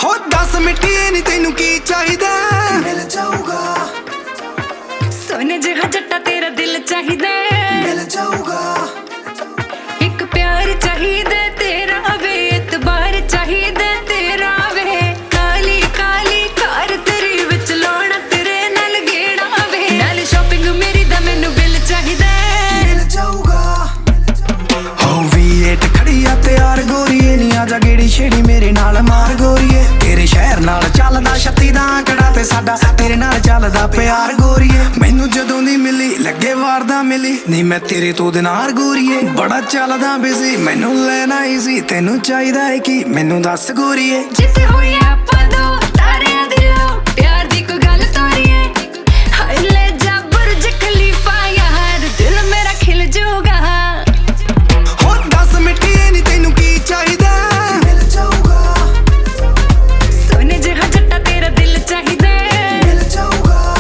ਹੋ ਦੱਸ ਮਿੱਟੀਏ ਨੀ ਤੈਨੂੰ ਕੀ ਚਾਹੀਦਾ? ਮਿਲ ਜਾਊਗਾ ਸੋਨੇ ਜਿਹਾ ਜੱਟਾ ਤੇਰਾ ਦਿਲ ਚਾਹੀਦਾ, ਮਿਲ ਜਾਊਗਾ ਇੱਕ ਪਿਆਰ ਚਾਹੀਦਾ ਤੇਰਾ ਵੇ, ਇਤਬਾਰ ਚਾਹੀਦਾ ਤੇਰਾ ਵੇ। ਕਾਲੀ ਕਾਲੀ ਕਾਰ ਤੇਰੀ ਵਿੱਚ ਲਾਉਣਾ ਤੇਰੇ ਨਾਲ ਗੇੜਾ ਵੇ, ਨਾਲ ਸ਼ਾਪਿੰਗ ਮੇਰੀ ਦਾ ਮੈਨੂੰ ਬਿੱਲ ਚਾਹੀਦਾ, ਮਿਲ ਜਾਊਗਾ ਹੋ V8 ਖੜੀ ਆ ਤਿਆਰ ਗੋਰੀਏ ਨੀ ਆਜਾ ਗੇੜੀ ਛੇੜੀ ਮੇਰੇ ਨਾਲ ਮਾਰ ਗੋਰੀਏ। ਤੇਰੇ ਸ਼ਹਿਰ ਨਾਲ ਚੱਲਦਾ ਛੱਤੀ ਦਾ ਆਂਕੜਾ ਤੇ ਸਾਡਾ ਤੇਰੇ ਨਾਲ ਚੱਲਦਾ ਪਿਆਰ ਗੋਰੀਏ। ਮੈਨੂੰ ਜਦੋਂ ਦੀ ਮਿਲੀ ਲੱਗੇ ਵਾਰ ਦਾ ਮਿਲੀ ਨਹੀਂ ਮੈਂ ਤੇਰੇ ਤੋਂ ਦਿਨਾਰ ਗੋਰੀਏ। ਬੜਾ ਚੱਲਦਾ ਬਿਜ਼ੀ ਮੈਨੂੰ ਲੈਣਾ ਈਜ਼ੀ, ਤੈਨੂੰ ਚਾਹੀਦਾ ਹੈ ਕੀ ਮੈਨੂੰ ਦੱਸ ਗੋਰੀਏ। ਜਿੱਥੇ ਹੋਈ ਆਪਾਂ ਦੋ ਤਾਰਿਆਂ ਦੀ ਲੋ ਪਿਆਰ ਦੀ ਕੋਈ ਗੱਲ ਤੋਰੀਏ, ਹਾਏ ਲੈ ਜਾ ਬੁਰਜ ਖਲੀਫਾ ਯਾਰ ਦਿਲ ਮੇਰਾ ਖਿਲ ਜਾਊਗਾ। ਹੋ ਦੱਸ ਮਿੱਟੀਏ ਨੀ ਤੈਨੂੰ ਕੀ ਚਾਹੀਦਾ? ਮਿਲ ਜਾਊਗਾ ਸੋਨੇ ਜਿਹਾ ਜੱਟਾ ਤੇਰਾ ਦਿਲ ਚਾਹੀਦਾ, ਮਿਲ ਜਾਊਗਾ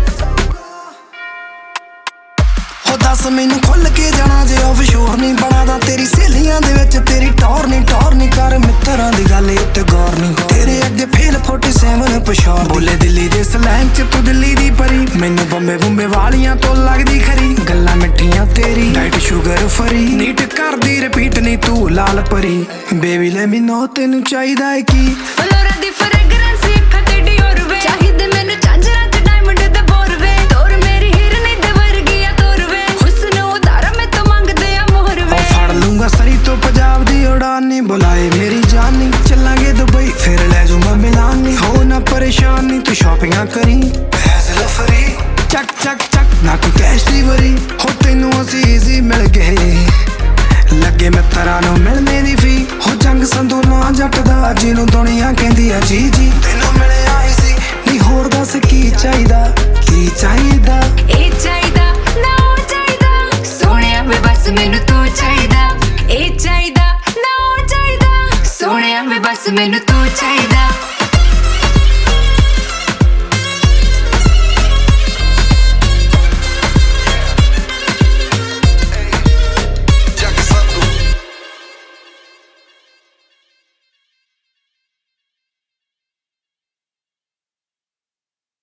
ਹੋ ਦੱਸ ਮੈਨੂੰ ਖੁੱਲ ਕੇ ਜਾਣਾ ਜੇ ਆਫਸ਼ੋਰ ਨਹੀਂ ਬਣਾਦਾ ਤੇਰੀ ਸਹੇਲੀਆਂ ਦੇ ਵਿੱਚ ਤੇਰੀ ਟੌਰ ਨਹੀਂ ਕਰ ਮਿੱਤਰਾਂ ਦੀ ਗੱਲ ਉੱਤੇ ਗੌਰ ਨਹੀਂ। ਤੇਰੇ ਅੱਗੇ ਫੇਲ 47 ਪਛਾਣ ਬੋਲੇ ਦਿੱਲੀ ਦੇ ਸਲੈਂਗ ਚ ਤੂੰ ਦਿੱਲੀ ਦੀ ਪਰੀ, ਮੈਨੂੰ ਬੰਬੇ ਵਾਲੀਆਂ ਤੋਂ ਲੱਗਦੀ ਖਰੀ। ਗੱਲਾਂ ਮਿੱਠੀਆਂ ਤੇਰੀ ਡਾਈਟ ਸ਼ੂਗਰ ਫਰੀ, ਨੀਟ ਕਰਦੀ ਰਿਪੀਟ ਨਹੀਂ ਤੂੰ ਲਾਲ ਪਰੀ। ਬੇਬੀ ਲੈ ਮੀ ਨੋ ਤੈਨੂੰ ਚਾਹੀਦਾ ਹੈ ਕੀ? ਫਲੋਰਾ ਦੀ ਫ੍ਰੈਗਰੈਂਸ ਅੱਖਾਂ ਤੇ ਡਿਓਰ ਵੇ, ਚਾਹੀਦੇ ਮੈਨੂੰ ਝਾਂਜਰਾਂ ਤੇ ਡਾਇਮੰਡ ਦੇ ਬੋਰ ਵੇ। ਤੋਰ ਮੇਰੀ ਹਿਰਨੀ ਦੇ ਵਰਗੀ ਆ ਤੋਰ ਵੇ, ਹੁਸਨ ਉਧਾਰਾ ਮੈਂ ਤੋਂ ਮੰਗਦੇ ਆ ਮੋਹਰ ਵੇ। ਫੜ ਲੂੰਗਾ ਸਰੀ ਤੋਂ ਪੰਜਾਬ ਦੀ ਉਡਾਨ ਨੀ ਬੁਲਾਏ ਮੇਰੀ ਜਾਨ ਨੀ, ਚੱਲਾਂਗੇ ਦੁਬਈ ਫਿਰ ਲੈ ਜੂ ਮੈਂ ਮਿਲਾਨ ਨੀ। ਹੋ ਨਾ ਪਰੇਸ਼ਾਨ ਨੀ ਤੂੰ ਸ਼ਾਪਿੰਗਾਂ ਕਰੀ ਫੈਜ਼ਲ ਫਰੀ, ਚੱਕ ਨਾ ਕੋਈ ਕੈਸ਼ ਦੀ ਵਰੀ। ਹੋ ਤੈਨੂੰ ਅਸੀਂ ਈਜ਼ੀ ਮਿਲ ਗਏ ਲੱਗੇ ਮਿੱਤਰਾਂ ਨੂੰ ਮਿਲਣੇ ਦੀ ਫੀ। ਹੋ ਜੰਗ ਸੰਧੂ ਨਾ ਜੱਟ ਦਾ ਜਿਹਨੂੰ ਦੁਨੀਆ ਕਹਿੰਦੀ ਆ ਜੀ ਤੈਨੂੰ ਮਿਲਿਆ ਹੀ ਸੀ ਨਹੀਂ ਹੋਰ ਦੱਸ ਕੀ ਚਾਹੀਦਾ? ਕੀ ਚਾਹੀਦਾ? ਇਹ ਚਾਹੀਦਾ ਨਾ ਉਹ ਚਾਹੀਦਾ, ਸੋਹਣਿਆ ਵੇ ਬਸ ਮੈਨੂੰ ਤੂੰ ਚਾਹੀਦਾ। ਇਹ ਚਾਹੀਦਾ ਨਾ ਉਹ ਚਾਹੀਦਾ, ਸੋਹਣਿਆ ਵੇ ਬਸ ਮੈਨੂੰ ਤੂੰ ਚਾਹੀਦਾ।